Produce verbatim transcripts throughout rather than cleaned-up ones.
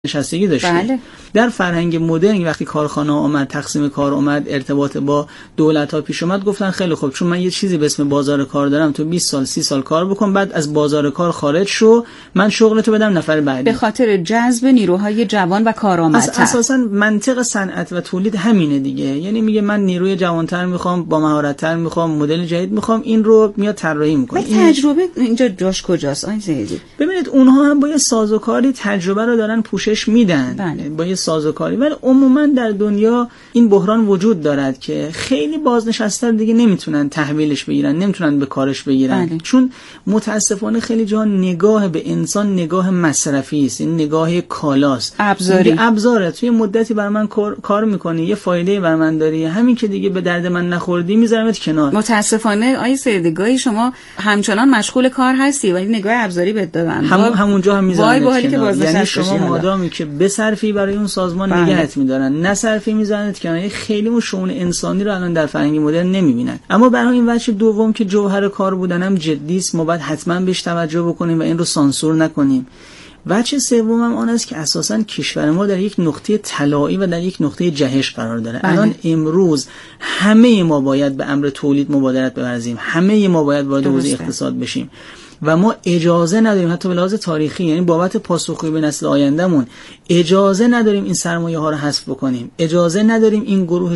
نشستگی داشتیم. بله. در فرهنگ مدرن وقتی کارخانه آمد، تقسیم کار اومد، ارتباط با دولت ها پیش اومد، گفتن خیلی خوب چون من یه چیزی به اسم بازار کار دارم، تو بیست سال سی سال کار بکن، بعد از بازار کار خارج شو، من شغلتو بدم نفر بعدی. به خاطر جذب نیروهای جوان و کارآمدتر. اساسا منطق صنعت و تولید همینه دیگه. یعنی میگه من نیروی جوانتر میخوام، با مهارت‌تر میخوام، مدل جدید میخوام، این رو میاد طراحی میکنه. تجربه اینجا جاش کجاست آقای زیدی؟ ببینید اونها هم با یه سازوکاری تجربه رو دارن پوشش میدن. بله. با یه سازوکاری، ولی عموما در دنیا این بحران وجود دارد که خیلی بازنشسته دیگه نمیتونن تحویلش بگیرن، نمیتونن به کارش بگیرن. بله. چون متاسفانه خیلی جا نگاه به انسان نگاه مصرفی است، این نگاه کالاست، ابزاری. ابزاره. توی مدتی بر من کار, کار میکنی، یه فایده بر من داری، همین که دیگه به درد من نخوردی میذارمت کنار. متاسفانه آقای سیدگاهی شما همچنان مشغول کار هستی ولی نگاه ابزاری بهت دادن. هم همونجا هم میذارنت کنار. یعنی شما مادامی که بصرفی برای اون سازمان نگهت میدارن، نه صرفی میذارنت کنار. خیلی اون شؤون انسانی رو الان در فرهنگ مدرن نمیبینن. اما برای این وجه دوم که جوهر کار بودنم جدی است، ما باید حتما بهش توجه بکنیم و این رو سانسور نکنیم. وجه سومم آن است که اساساً کشور ما در یک نقطه طلایی و در یک نقطه جهش قرار داره. بله. الان امروز همه ما باید به امر تولید مبادرت بورزیم، همه ما باید وارد حوزه اقتصاد بشیم و ما اجازه نداریم، حتی به لحاظ تاریخی، یعنی بابت پاسخگویی به نسل آیندهمون اجازه نداریم این سرمایه ها رو حذف بکنیم، اجازه نداریم این گروه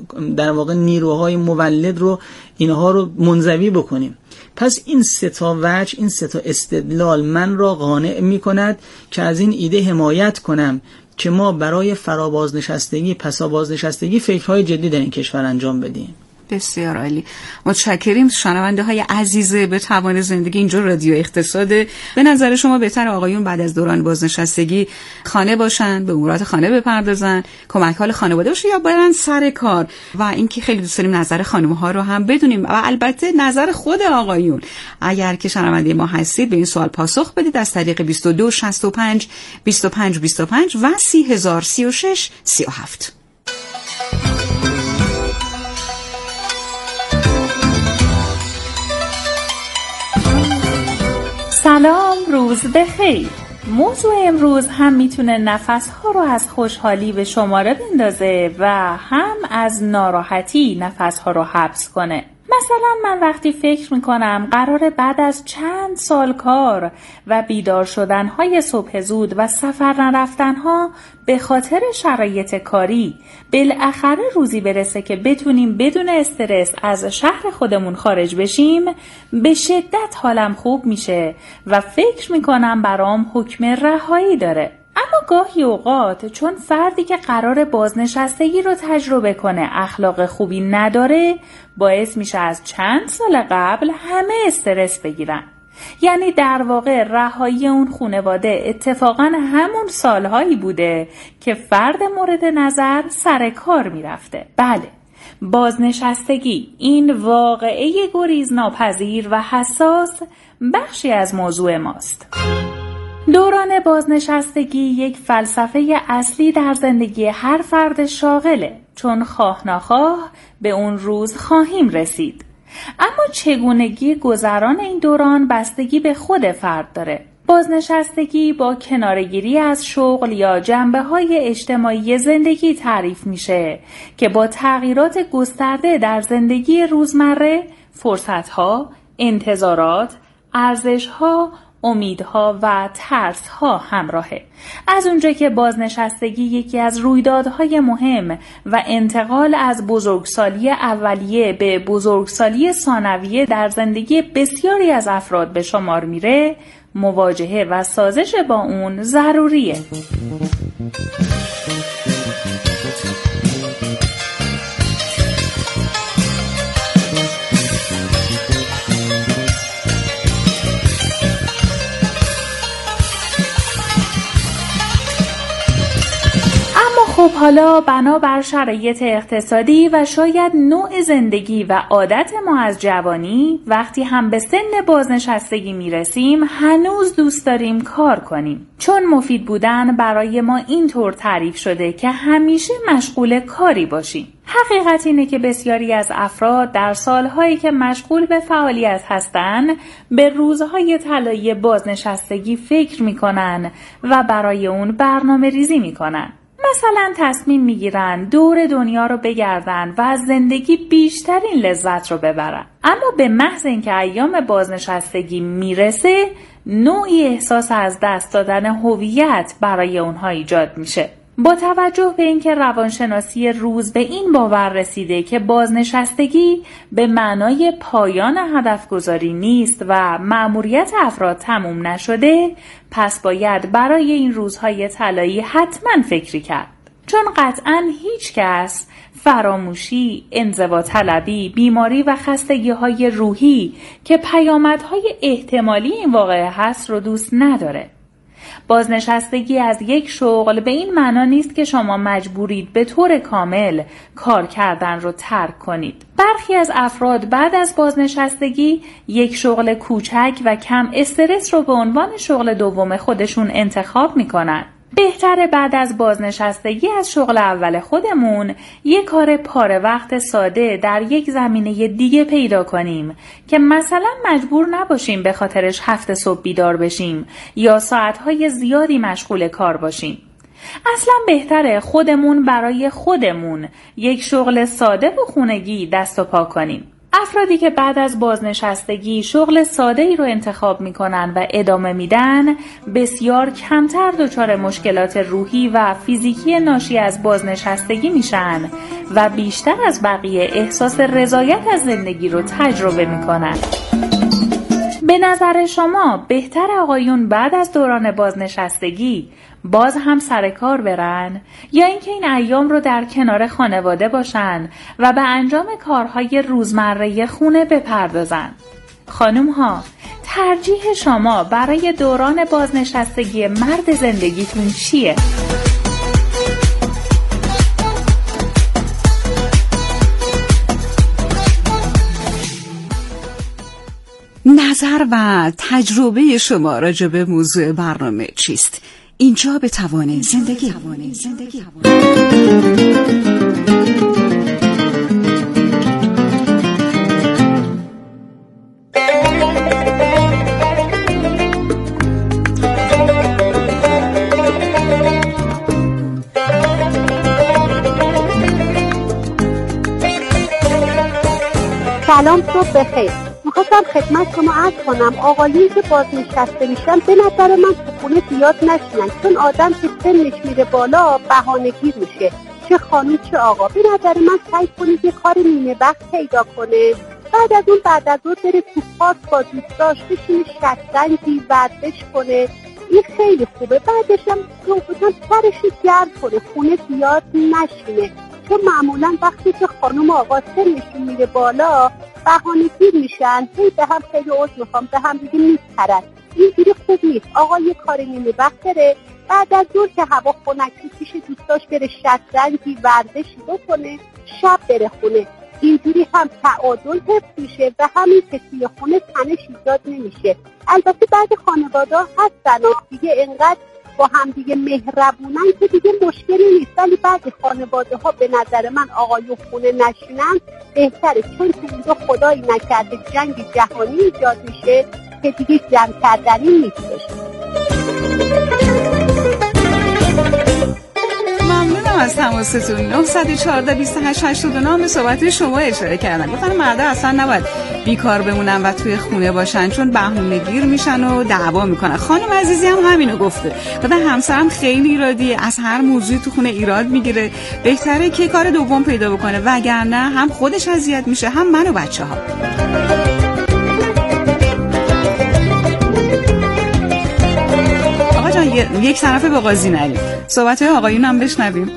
در واقع نیروهای مولد رو اینها رو منزوی بکنیم. پس این سه تا وجه، این سه تا استدلال من را قانع می‌کند که از این ایده حمایت کنم که ما برای فرابازنشستگی، پسا بازنشستگی فکرهای جدی در این کشور انجام بدیم. بسیار عالی. متشکریم. شنونده های عزیز به توان زندگی، اینجا رادیو اقتصاده. به نظر شما بهتر آقایون بعد از دوران بازنشستگی خانه باشن، به امورات خانه بپردازن، کمک حال خانواده باشه، یا برن سر کار؟ و اینکه خیلی دوست داریم نظر خانم ها رو هم بدونیم و البته نظر خود آقایون. اگر که شنونده ما هستید به این سوال پاسخ بدید از طریق بیست و دو شصت و پنج بیست و پنج بیست و پنج و سی هزار سی و شش سی و هفت. سلام، روز بخیر. موضوع امروز هم میتونه نفسها رو از خوشحالی به شماره بندازه و هم از ناراحتی نفسها رو حبس کنه. مثلا من وقتی فکر میکنم قراره بعد از چند سال کار و بیدار شدنهای صبح زود و سفر نرفتنها به خاطر شرایط کاری بالاخره روزی برسه که بتونیم بدون استرس از شهر خودمون خارج بشیم، به شدت حالم خوب میشه و فکر میکنم برام حکم رهایی داره. اما گاهی اوقات چون فردی که قرار بازنشستگی رو تجربه کنه اخلاق خوبی نداره، باعث میشه از چند سال قبل همه استرس بگیرن. یعنی در واقع رهایی اون خانواده اتفاقا همون سالهایی بوده که فرد مورد نظر سر کار میرفته. بله، بازنشستگی، این واقعه گریز ناپذیر و حساس، بخشی از موضوع ماست. دوران بازنشستگی یک فلسفه اصلی در زندگی هر فرد شاغله، چون خواه نخواه به اون روز خواهیم رسید. اما چگونگی گذران این دوران بستگی به خود فرد داره. بازنشستگی با کنارگیری از شغل یا جنبه‌های اجتماعی زندگی تعریف میشه که با تغییرات گسترده در زندگی روزمره، فرصت‌ها، انتظارات، ارزش‌ها، امیدها و ترس‌ها همراهه. از اونجا که بازنشستگی یکی از رویدادهای مهم و انتقال از بزرگسالی اولیه به بزرگسالی ثانویه در زندگی بسیاری از افراد به شمار میره، مواجهه و سازش با اون ضروریه. خب حالا بنابر شرایط اقتصادی و شاید نوع زندگی و عادت ما از جوانی، وقتی هم به سن بازنشستگی میرسیم هنوز دوست داریم کار کنیم، چون مفید بودن برای ما اینطور تعریف شده که همیشه مشغول کاری باشیم. حقیقت اینه که بسیاری از افراد در سالهایی که مشغول به فعالیت هستند به روزهای طلایی بازنشستگی فکر میکنن و برای اون برنامه ریزی میکنن. مثلا تصمیم میگیرن دور دنیا رو بگردن و از زندگی بیشترین لذت رو ببرن، اما به محض اینکه ایام بازنشستگی میرسه نوعی احساس از دست دادن هویت برای اونها ایجاد میشه. با توجه به اینکه روانشناسی روز به این باور رسیده که بازنشستگی به معنای پایان هدف گذاری نیست و مأموریت افراد تموم نشده، پس باید برای این روزهای طلایی حتما فکری کرد. چون قطعاً هیچ کس فراموشی، انزوا طلبی، بیماری و خستگی‌های روحی که پیامدهای احتمالی این واقعه هست رو دوست نداره. بازنشستگی از یک شغل به این معنا نیست که شما مجبورید به طور کامل کار کردن رو ترک کنید. برخی از افراد بعد از بازنشستگی یک شغل کوچک و کم استرس رو به عنوان شغل دوم خودشون انتخاب میکنن. بهتره بعد از بازنشستگی از شغل اول خودمون یک کار پاره وقت ساده در یک زمینه دیگه پیدا کنیم که مثلا مجبور نباشیم به خاطرش هفت صبح بیدار بشیم یا ساعتهای زیادی مشغول کار باشیم. اصلا بهتره خودمون برای خودمون یک شغل ساده و خونگی دست و پا کنیم. افرادی که بعد از بازنشستگی شغل ساده‌ای رو انتخاب می‌کنن و ادامه میدن، بسیار کمتر دچار مشکلات روحی و فیزیکی ناشی از بازنشستگی میشن و بیشتر از بقیه احساس رضایت از زندگی رو تجربه میکنن. به نظر شما بهتر آقایون بعد از دوران بازنشستگی باز هم سر کار برن یا اینکه این ایام رو در کنار خانواده باشن و به انجام کارهای روزمره خونه بپردازن؟ خانم ها، ترجیح شما برای دوران بازنشستگی مرد زندگیتون چیه؟ نظر و تجربه شما راجع به موضوع برنامه چیست؟ اینجا به توان زندگی. زندگی. سلام، صبح بخیر. میخواستم خدمت شما عرض کنم آقایون که بازنشسته میشن به نظر من تو خونه زیاد نشینن، چون آدم که سنش میره بالا بهانه‌گیر میشه، چه خانم چه آقا. به نظر من سعی کنید یه کار نیمه وقت پیدا کنه، بعد از اون بعد از اون بره تو پارک با دوستاش بشینه شطرنجی ورزش کنه، این خیلی خوبه. بعدش هم گفتم سرش گرم کنه، خونه زیاد نشینه، چون معمولا وقتی که خانم آقا سنشون میره بالا بهانه‌گیر میشن، هی به هم خیلی عذر میخوام به هم دیگه میپرن. اینجوری خوب نیست. آقا یه کار نیمه وقت بره، بعد از ظهر که هوا خنک پیش دوستاش بره شطرنجی ورزشی بکنه، شب بره خونه. اینجوری هم تعادل حفظ میشه و همین که توی خونه تنش ایجاد نمیشه. البته بعد خانواده‌ها هستن دیگه انقدر با هم دیگه مهربونن که دیگه مشکلی نیست، ولی بعضی خانواده ها به نظر من آقایون خونه نشینن بهتره، چون که اینجا خدایی نکرده جنگ جهانی ایجاد میشه که دیگه جمع کردنی نیستش. ممنونم از تماستون. نه یک چهار دو هشت هشت دو نه به صحبت شما اشاره کردن، گفتن مردا اصلا نباید بیکار بمونن و توی خونه باشن چون بهونه‌گیر میشن و دعوا میکنن. خانم عزیزی هم همینو گفته، گفتن همسرم خیلی ایرادیه، از هر موضوعی تو خونه ایراد میگیره، بهتره که کار دوم پیدا بکنه وگرنه هم خودش اذیت میشه هم من و بچه‌ها. آقا جان یک طرفه به قاضی نریم، صحبت‌های آقایون هم بشنویم.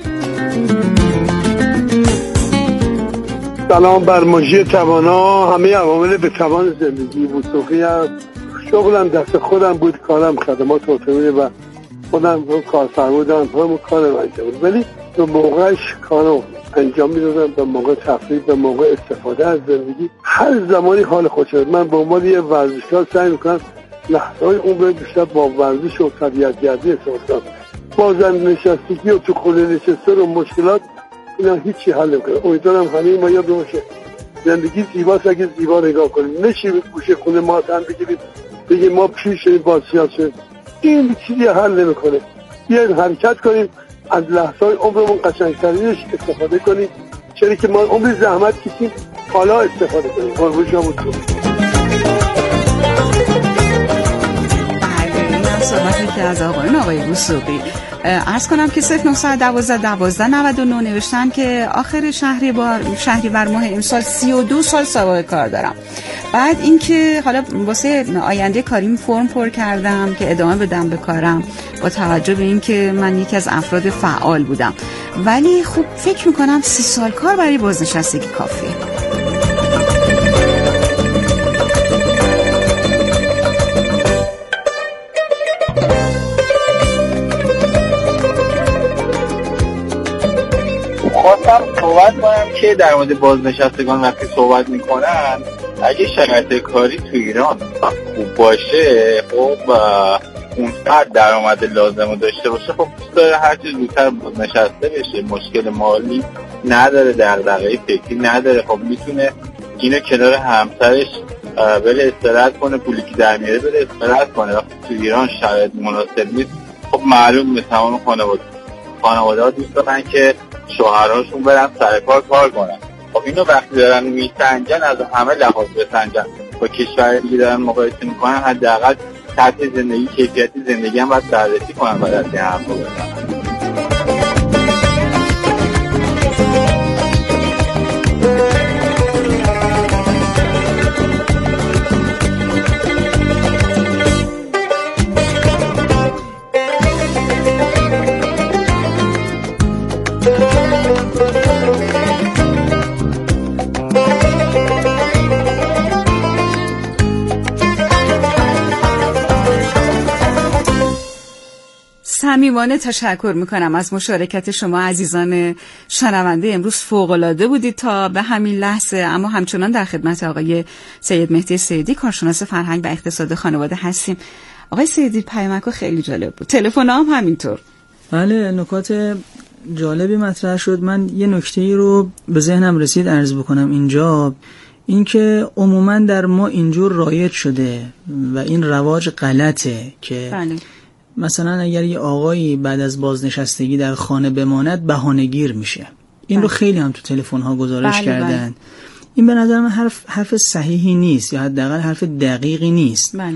سلام بر مجری توانا، همه عوامل به توان زندگی. موسیقی هم شغلم دست خودم بود، کارم خدمات عمومی و خودم کارفرما بودم، همون کارم انجام بود. ولی به موقعش کارو انجام میدادم، به موقع تفریح، به موقع استفاده از زندگی. هر زمانی حال خوشم. من به عنوان یه ورزشکار سعی میکنم لحظه‌های عمر بیشتر با ورزش و طبیعت گردی استفاده کنم. بازم نشستگی و تو خونه نشستن و مشکلات اینا هیچی حل نمیکنه. امیدوارم همه ما یاد باشه زندگی زیباست اگه زیبا نگاه کنیم، نشیم گوشه خونه ماتم بگیریم بگیم ما پیر شدیم بازسیاس شدیم. این چیزی حل نمیکنه. بیایم حرکت کنیم، از لحظه‌های عمرمون قشنگ‌ترینش استفاده کنیم، چرا که ما عمر زحمت کشیم حالا استفاده کنیم. قربون شما بود. صحبتی که از آقایون آقای وثوقی عرض کنم که صفر نهصد و دوازده دوازده نود و نه نوشتن که آخر شهریور شهریور ماه امسال سی و دو سال سابقه کار دارم. بعد اینکه حالا واسه آینده کاریم فرم پر کردم که ادامه بدم به کارم با توجه به اینکه من یکی از افراد فعال بودم، ولی خب فکر میکنم سی سال کار برای بازنشستگی کافیه. خواستم صحبت کنم که در مورد بازنشستگان وقتی صحبت میکنن اگه شرایط کاری تو ایران خوب باشه، خب اونقدر درآمد لازم رو داشته باشه، خب دوست داره هر چیز زودتر بازنشسته بشه، مشکل مالی نداره، دغدغه فکری نداره، خب میتونه اینو کنار همسرش بره استراحت کنه، پولی که در میاره بره استراحت کنه. وقتی تو ایران شرایط مناسب نیست، خب معلوم به تمام خانواده خانواده ها دوست دارن که شوهراشون برن سر کار کار کنن. خب اینو وقتی دارن میسنجن از همه لحاظ بسنجن، با کشور دیگه دارن مقایسه میکنن، حداقل سطح زندگی، کیفیت زندگی هم باید بررسی کنن بعد از این حرفا بزنن. صمیمانه تشکر میکنم از مشارکت شما عزیزان شنونده. امروز فوق‌العاده بودید تا به همین لحظه، اما همچنان در خدمت آقای سید مهدی سیدی کارشناس فرهنگ و اقتصاد خانواده هستیم. آقای سیدی پیامک خیلی جالب بود، تلفن هم همینطور. بله، نکات جالبی مطرح شد. من یه نکته‌ای رو به ذهنم رسید عرض بکنم اینجا، اینکه عموما در ما اینجور رایج شده و این رواج غلطه که بله. مثلا اگر یه آقایی بعد از بازنشستگی در خانه بماند بهانه‌گیر میشه. این بله. رو خیلی هم تو تلفن‌ها گزارش بله کردن. بله. این به نظر من حرف حرف صحیحی نیست، یا حداقل حرف دقیقی نیست. بله.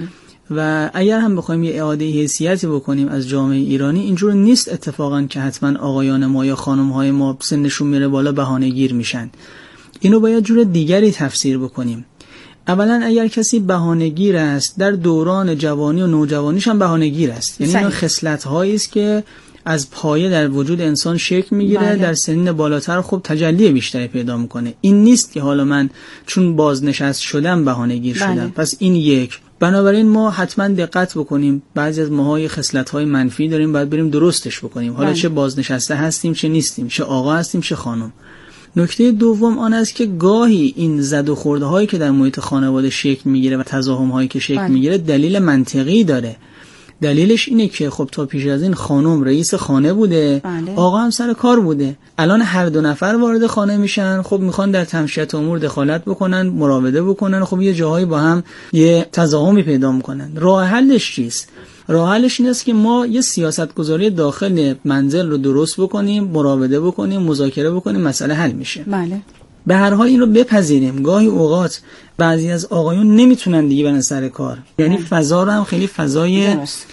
و اگر هم بخوایم یه اعاده حیثیتی بکنیم از جامعه ایرانی، اینجور نیست اتفاقا که حتما آقایان ما یا خانم‌های ما سنشون میره بالا بهانه‌گیر میشن. اینو باید جور دیگری تفسیر بکنیم. اولا اگر کسی بهانه‌گیر است، در دوران جوانی و نوجوانیش هم بهانه‌گیر است. یعنی این خصلت‌هایی است که از پایه در وجود انسان شکل میگیره، بله. در سن بالاتر خب تجلی بیشتری پیدا میکنه. این نیست که حالا من چون بازنشست شدم بهانه‌گیر بله. شدم. پس این یک. بنابراین ما حتما دقت بکنیم، بعضی از ماهای خصلت‌های منفی داریم، باید بریم درستش بکنیم. حالا بله. چه بازنشسته هستیم چه نیستیم، چه آقا هستیم چه خانم. نکته دوم آن است که گاهی این زد و خورده هایی که در محیط خانواده شکل میگیره و تضاهم هایی که شکل میگیره دلیل منطقی داره. دلیلش اینه که خب تا پیش از این خانم رئیس خانه بوده، بله. آقا هم سر کار بوده. الان هر دو نفر وارد خانه میشن، خب میخوان در تمشیت امور دخالت بکنن، مراوده بکنن، خب یه جاهایی با هم یه تضاهمی پیدا میکنن. راه حلش چیست؟ راه حلش این است که ما یه سیاستگذاری داخل منزل رو درست بکنیم، مراوده بکنیم، مذاکره بکنیم، مسئله حل میشه. بله. به هر حال این رو بپذیریم. گاهی اوقات بعضی از آقایون نمیتونن دیگه برن سر کار، یعنی فضا رو هم خیلی فضای درست.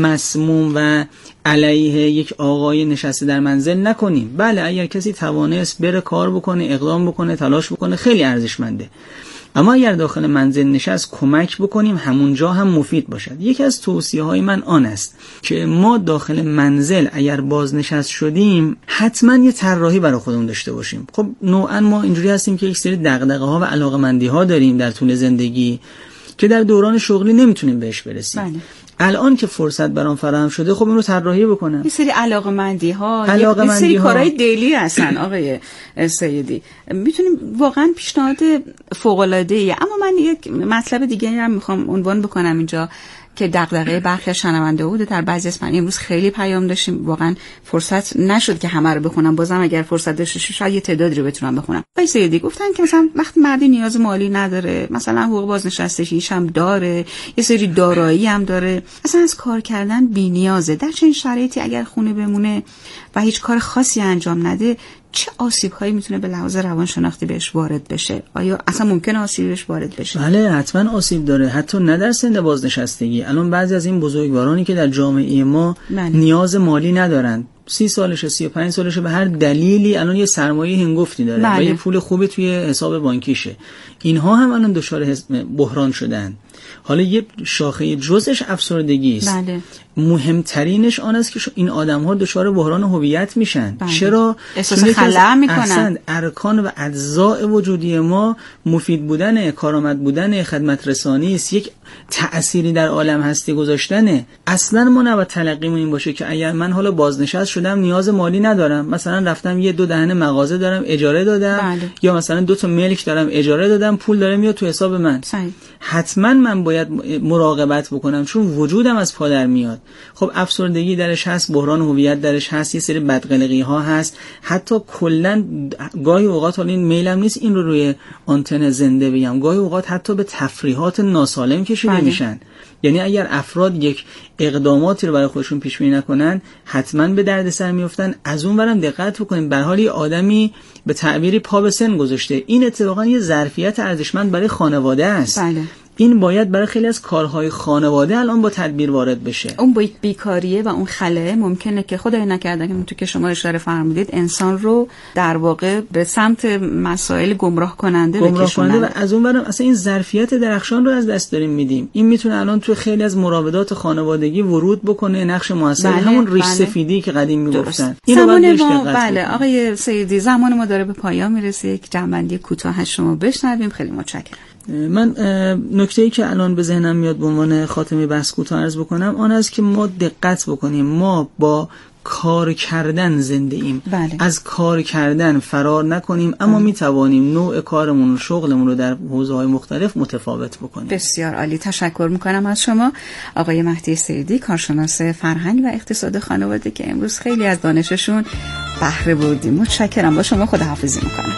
مسموم و علیه یک آقای نشسته در منزل نکنیم. بله اگر کسی توانست بره کار بکنه، اقدام بکنه، تلاش بکنه، خیلی ارزشمنده. اما اگر داخل منزل نشست کمک بکنیم، همونجا هم مفید باشد. یکی از توصیه های من آن است که ما داخل منزل اگر بازنشست شدیم حتما یه طراحی برای خودمون داشته باشیم. خب نوعا ما اینجوری هستیم که یک سری دغدغه ها و علاقه‌مندی ها داریم در طول زندگی که در دوران شغلی نمیتونیم بهش برسیم. بله. الان که فرصت برام فراهم شده خب این رو طراحی بکنم. یه سری علاقمندی ها، علاقه یه سری ها. کارهای دلی هستن آقای سیدی، میتونیم واقعا پیشنهاد فوق العاده ای. اما من یک مطلب دیگه هم میخوام عنوان بکنم اینجا که دغدغه برخی از شنونده بوده در بعضی از من. امروز خیلی پیام داشتیم، واقعا فرصت نشد که همه رو بخونم. بازم اگر فرصت داشته شاید یه تعدادی رو بتونم بخونم. آقای سیدی گفتن که مثلا وقتی مردی نیاز مالی نداره، مثلا حقوق بازنشستگیش هم داره، یه سری دارایی هم داره، اصلا از کار کردن بی‌نیازه، در چنین شرایطی اگر خونه بمونه و هیچ کار خاصی انجام نده، چه آسیب‌هایی میتونه به لحاظ روانشناختی بهش وارد بشه؟ آیا اصلا ممکنه آسیبی بهش وارد بشه؟ بله حتما آسیب داره، حتی نه در سن بازنشستگی. الان بعضی از این بزرگوارانی که در جامعه ما بله. نیاز مالی ندارن، سی سالشه، سی و پنج سالشه، به هر دلیلی الان یه سرمایه هنگفتی داره بله. و یه پول خوبی توی حساب بانکیشه، اینها هم الان دچار بحران شدن. حالا یه شاخه جزش افسردگی است. بله. مهمترینش آن است که این آدم‌ها دچار بحران هویت میشن. بله. چرا؟ احساس خلأ میکنن. ارکان و اجزاء وجودی ما مفید بودن، کارآمد بودن، خدمت رسانی است، یک تأثیری در عالم هستی گذاشتنه. اصلا ما نباید تلقیمون این باشه که اگر من حالا بازنشست شدم نیاز مالی ندارم، مثلا رفتم یه دو دهن مغازه دارم اجاره دادم بله. یا مثلا دو تا ملک دارم اجاره دادم، پول داره میاد تو حساب من، صحیح. حتما من باید مراقبت بکنم چون وجودم از پا در میاد. خب افسردگی درش هست، بحران هویت درش هست، یه سری بدقلقی ها هست، حتی کلا گاهی اوقات، حالا این میلم نیست این رو روی آنتن زنده بگم، گاهی اوقات حتی به تفریحات ناسالم کشیده بله. میشن. یعنی اگر افراد یک اقداماتی رو برای خودشون پیش بینی نکنن حتما به دردسر میافتن. از اون برم دقت بکنیم، به حال یه آدمی به تعبیری پا به سن گذاشته، این اتفاقا یه ظرفیت ارزشمند برای خانواده است بله. این باید برای خیلی از کارهای خانواده الان با تدبیر وارد بشه. اون با بیکاریه و اون خلأ ممکنه که خدای نکرده که تو که شما اشاره فرمودید انسان رو در واقع به سمت مسائل گمراه کننده گمراه کننده و از اون برم اصلا این ظرفیت درخشان رو از دست داریم میدیم. این میتونه الان تو خیلی از مراودات خانوادگی ورود بکنه، نقش موثر بله، همون ریش بله. سفیدی که قدیم میگفتن. زمان ما بله آقای سیدی زمان ما داره به پایان میرسه. یک جنبندی کوتاه شما بشنویم. خیلی متشکرم. من نکته‌ای که الان به ذهنم میاد به عنوان خاتمه بحث کوتاه عرض بکنم آن است که ما دقت بکنیم، ما با کار کردن زنده ایم بله. از کار کردن فرار نکنیم، اما بله. میتوانیم نوع کارمون و شغلمون رو در حوزه‌های مختلف متفاوت بکنیم. بسیار عالی، تشکر میکنم از شما آقای مهدی سیدی، کارشناس فرهنگ و اقتصاد خانواده که امروز خیلی از دانششون بهره بردیم. متشکرم، با شما خداحافظی میکنم.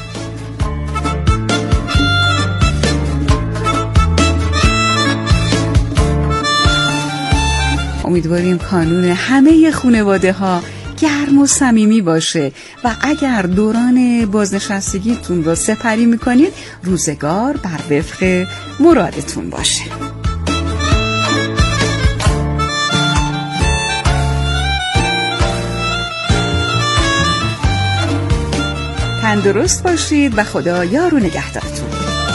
امیدواریم کانون همه خانواده ها گرم و صمیمی باشه و اگر دوران بازنشستگیتون رو سپری میکنید روزگار بر وفق مرادتون باشه. تندرست باشید و خدا یار و نگهدارتون.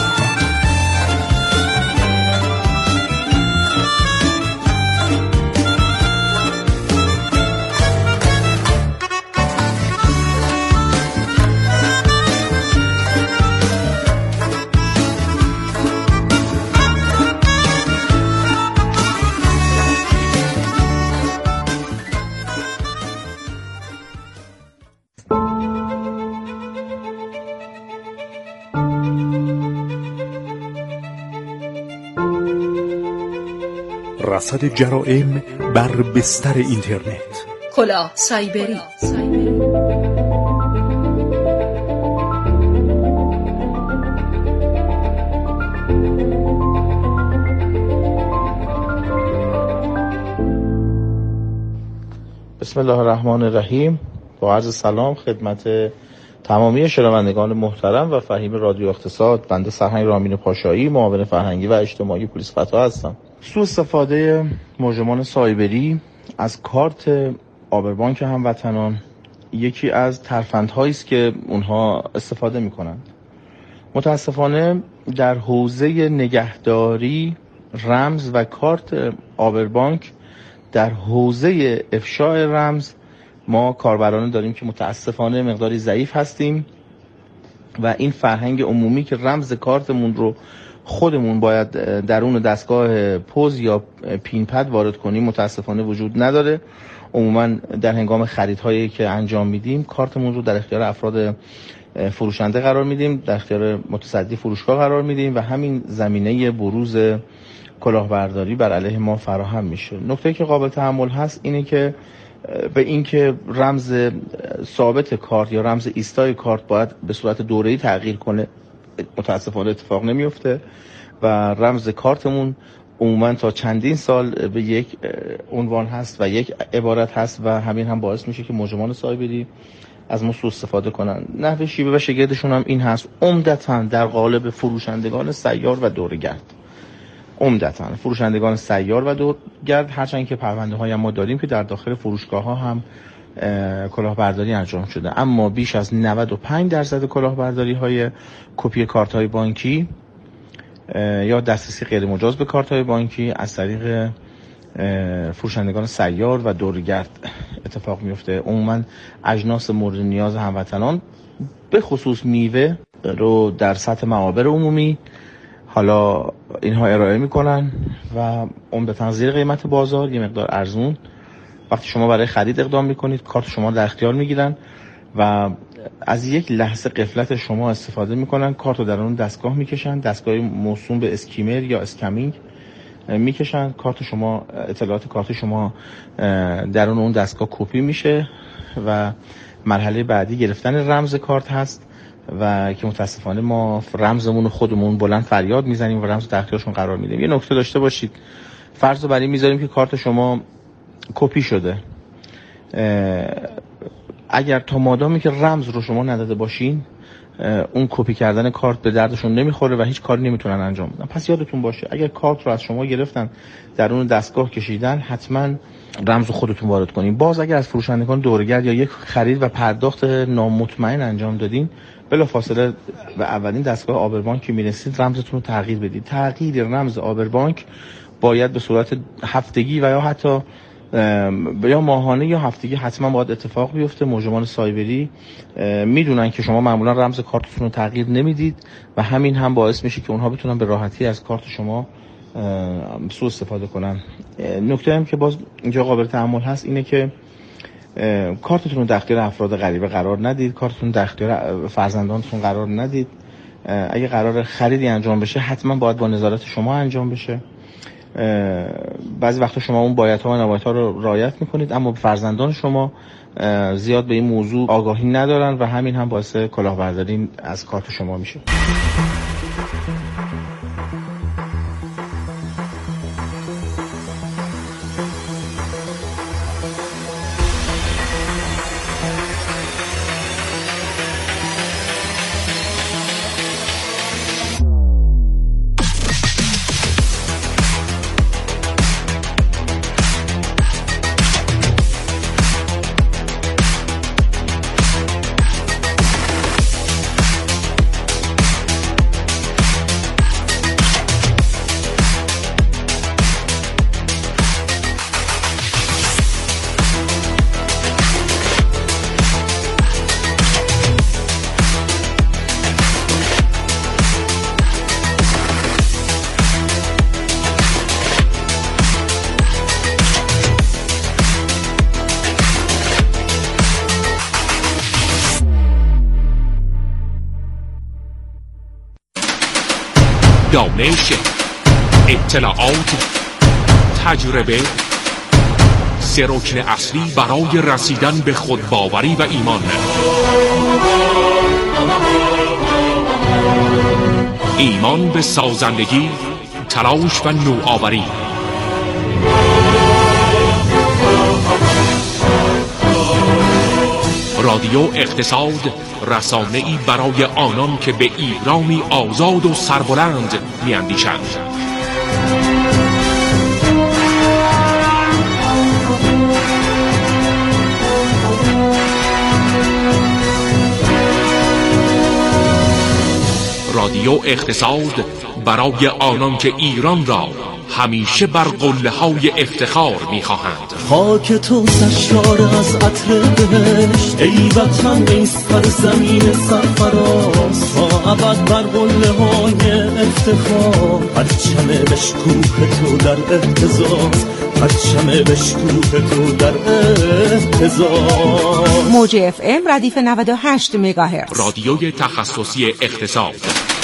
رصد جرائم بر بستر اینترنت. کلاه سایبری. بسم الله الرحمن الرحیم. با عرض سلام خدمت تمامی شنوندگان محترم و فهیم رادیو اقتصاد. بنده سرهنگ رامین پاشایی، معاون فرهنگی و اجتماعی پلیس فتا هستم. سوء استفاده مجرمان سایبری از کارت آبربانک هموطنان یکی از ترفندهایی است که اونها استفاده می‌کنند. متاسفانه در حوزه نگهداری رمز و کارت آبربانک در حوزه افشاء رمز ما کاربران داریم که متاسفانه مقداری ضعیف هستیم و این فرهنگ عمومی که رمز کارتمون رو خودمون باید درون دستگاه پوز یا پین پد وارد کنیم متاسفانه وجود نداره. عموما در هنگام خریدهایی که انجام میدیم کارتمون رو در اختیار افراد فروشنده قرار میدیم، در اختیار متصدی فروشگاه قرار میدیم و همین زمینه بروز کلاهبرداری بر علیه ما فراهم میشه. نکته که قابل تأمل هست اینه که به اینکه رمز ثابت کارت یا رمز ایستای کارت باید به صورت دوره‌ای تغییر کنه متاسفانه اتفاق نمیفته و رمز کارتمون عموما تا چندین سال به یک عنوان هست و یک عبارت هست و همین هم باعث میشه که مجرمان سایبری از ما سوء استفاده کنن. نحوه شیوه و شگردشون هم این هست، عمدتاً در قالب فروشندگان سیار و دورگرد. عمدتاً فروشندگان سیار و دورگرد، هرچند که پرونده های ما داریم که در داخل فروشگاه ها هم کلاهبرداری انجام شده، اما بیش از نود و پنج درصد کلاهبرداری های کپی کارت های بانکی یا دسترسی غیر مجاز به کارت های بانکی از طریق فروشندگان سیار و دورگرد اتفاق میفته. عموما اجناس مورد نیاز هموطنان به خصوص میوه رو در سطح معابر عمومی حالا اینها ارائه میکنن و عمدتاً زیر قیمت بازار، یه مقدار ارزون. وقتی شما برای خرید اقدام میکنید کارت شما در اختیار میگیرن و از یک لحظه غفلت شما استفاده میکنن، کارت رو در اون دستگاه میکشن، دستگاه موسوم به اسکیمر یا اسکمینگ میکشن، کارت شما، اطلاعات کارت شما درون اون دستگاه کپی میشه و مرحله بعدی گرفتن رمز کارت هست و که متاسفانه ما رمزمون خودمون بلند فریاد میزنیم و رمز در اختیارشون قرار میدیم. یه نکته داشته باشید، فرض رو برای میذاریم که کارت شما کپی شده، اگر تا مادامی که رمز رو شما نداده باشین اون کپی کردن کارت به دردشون نمیخوره و هیچ کاری نمیتونن انجام بدن. پس یادتون باشه اگر کارت رو از شما گرفتن در اون دستگاه کشیدن، حتما رمز خودتون وارد کنین. باز اگر از فروشندگان دورگرد یا یک خرید و پرداخت نامطمئن انجام دادین، بلافاصله به اولین دستگاه آبربانک که میرسید رمزتون رو تغییر بدید. تغییر رمز آبربانک باید به صورت هفتگی و یا حتی یا ماهانه یا هفتگی حتما باید اتفاق بیفته. مجرمان سایبری میدونن که شما معمولا رمز کارتتون رو تغییر نمیدید و همین هم باعث میشه که اونها بتونن به راحتی از کارت شما سوء استفاده کنن. نکته هم که باز اینجا قابل تأمل هست اینه که کارتتون رو در اختیار افراد غریبه قرار ندید، کارتتون در اختیار فرزندانتون قرار ندید. اگه قرار خریدی انجام بشه حتما باید با نظارت شما انجام بشه. بعضی وقتا شما اون بایدها و نبایدها رو رعایت میکنید اما فرزندان شما زیاد به این موضوع آگاهی ندارن و همین هم باعث کلاهبرداری از کارت شما میشه. دانش، اطلاعات، تجربه سه رکن اصلی برای رسیدن به خودباوری و ایمان. ایمان به سازندگی، تلاش و نوآوری. رادیو اقتصاد، رسانه‌ای برای آنان که به ایرانی آزاد و سربلند می‌اندیشند. رادیو رادیو اقتصاد برای آنان که ایران را همیشه بر قله‌های افتخار می‌خواهند. خاک تو سرشار از عطر بهشت، ای وطن ای سرزمین سرفراز، تا ابد بر قله‌های افتخار، پرچم بشکوه تو در اهتزاز، پرچم بشکوه تو در اهتزاز. موج اف ام ردیف نود و هشت مگاهرتز، رادیوی تخصصی اقتصاد.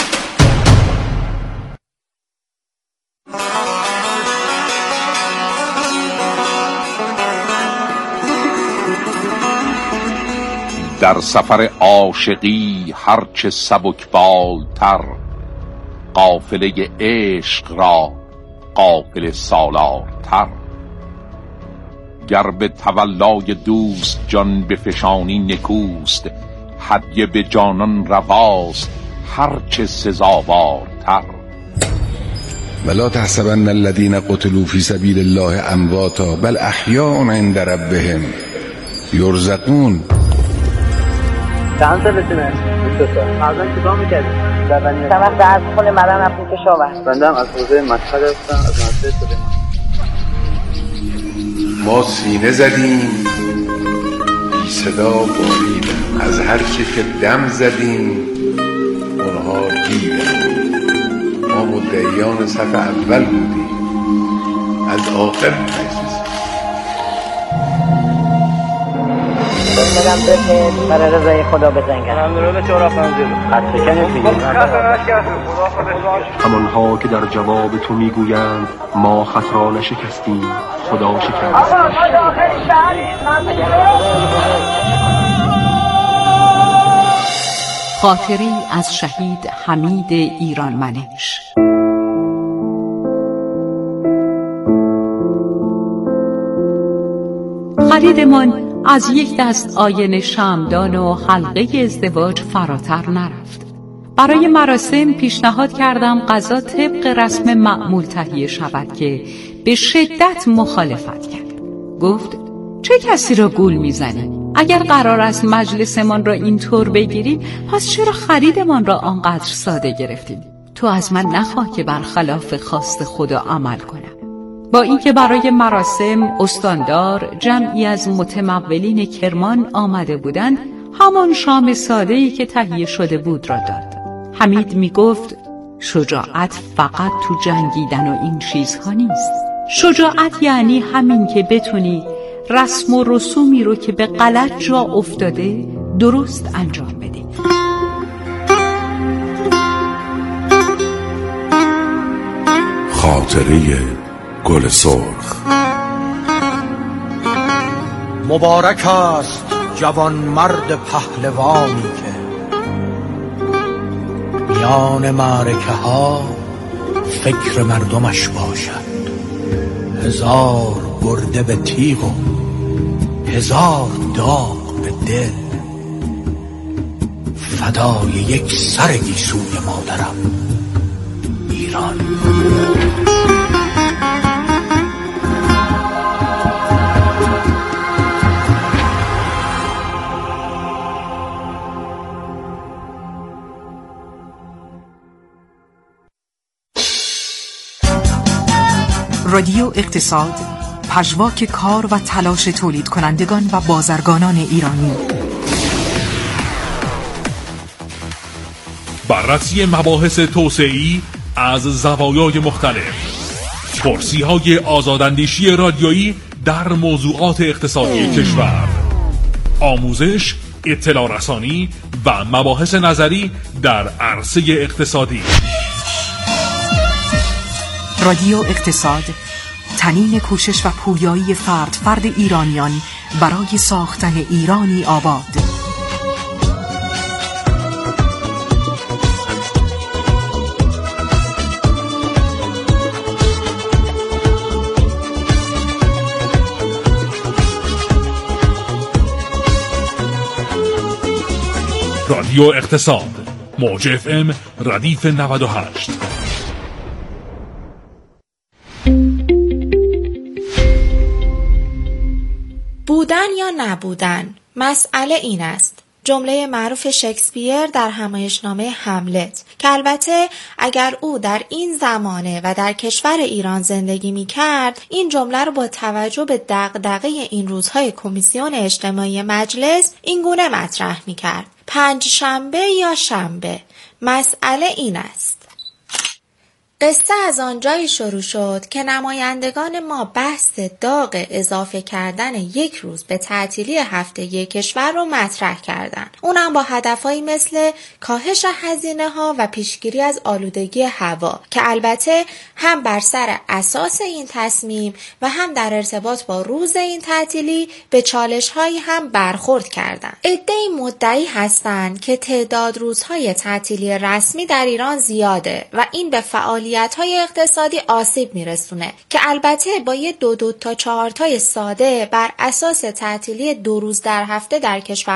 در سفر عاشقی هرچه سبکبالتر، قافله عشق را قافله سالارتر. گر به تولای دوست جان بفشانی نکوست، هدیه به جانان رواست هرچه سزاوارتر. ولا تحسبن الذين قتلوا في سبيل الله امواتا بل احیاء عند ربهم یرزقون. چند سالتونه؟ بیست سال. قبلا چیکار می‌کردی؟ زبانی. چند وقت از خونه مدن رفتیم کشاورز. بنده هم از حوزه مشهد هستم، از مدرسه سلیمان. ما سینه زدیم بی صدا باریدن، از هر چی که دم زدیم اونها دیدن. ما مدعیان صف اول بودیم، از آخر نشستیم. بگم بشه برای رضای خدا بزنگن. ممنون به چهار خانم زیرو. از چکنی دیگه. همانها که در جواب تو میگویند ما خط را نشکستیم، خدا شکست. خاطری از شهید حمید ایرانمنش. خریدمان از یک دست آینه شمعدان و حلقه ازدواج فراتر نرفت. برای مراسم پیشنهاد کردم غذا طبق رسم معمول تهیه شود که به شدت مخالفت کرد. گفت چه کسی را گول میزنی؟ اگر قرار است مجلسمان را اینطور بگیریم، پس چرا خریدمان را آنقدر ساده گرفتیم؟ تو از من نخواه که برخلاف خواست خدا عمل کنم. با اینکه برای مراسم استاندار جمعی از متمولین کرمان آمده بودند، همان شام ساده‌ای که تهیه شده بود را داد. حمید می گفت شجاعت فقط تو جنگیدن و این چیزها نیست. شجاعت یعنی همین که بتونی رسم و رسومی رو که به غلط جا افتاده درست انجام بدی. خاطره گل سرخ. مبارک است جوان مرد پهلوانی که میان معرکه ها فکر مردمش باشد. هزار برده به تیغ و هزار داغ به دل، فدای یک سر گیسوی مادرم ایران. رادیو اقتصاد، پژواک کار و تلاش تولید کنندگان و بازرگانان ایرانی. بررسی مباحث توسعه‌ای از زوایای مختلف، پرسی‌های آزاداندیشی رادیویی در موضوعات اقتصادی کشور، آموزش، اطلاع رسانی و مباحث نظری در عرصه اقتصادی. رادیو اقتصاد، تنین کوشش و پویایی فرد فرد ایرانیان برای ساختن ایرانی آباد. رادیو اقتصاد، موج اف ام ردیف نود و هشت. بودن یا نبودن، مسئله این است جمله معروف شکسپیر در همایشنامه هملت که البته اگر او در این زمانه و در کشور ایران زندگی می کرد این جمله رو با توجه به دغدغه این روزهای کمیسیون اجتماعی مجلس این گونه مطرح می کرد: پنج شنبه یا شنبه، مسئله این است. قصه از آنجایی شروع شد که نمایندگان ما بحث داغ اضافه کردن یک روز به تعطیلی هفتگی کشور رو مطرح کردند. اونم با هدفهایی مثل کاهش هزینه ها و پیشگیری از آلودگی هوا که البته هم بر سر اساس این تصمیم و هم در ارتباط با روز این تعطیلی به چالش هایی هم برخورد کردند. عده‌ای مدعی هستند که تعداد روزهای تعطیلی رسمی در ایران زیاده و این به فعالیت های اقتصادی آسیب میرسونه که البته با یه دو دو تا چهار تای ساده بر اساس تعطیلی دو روز در هفته در کشور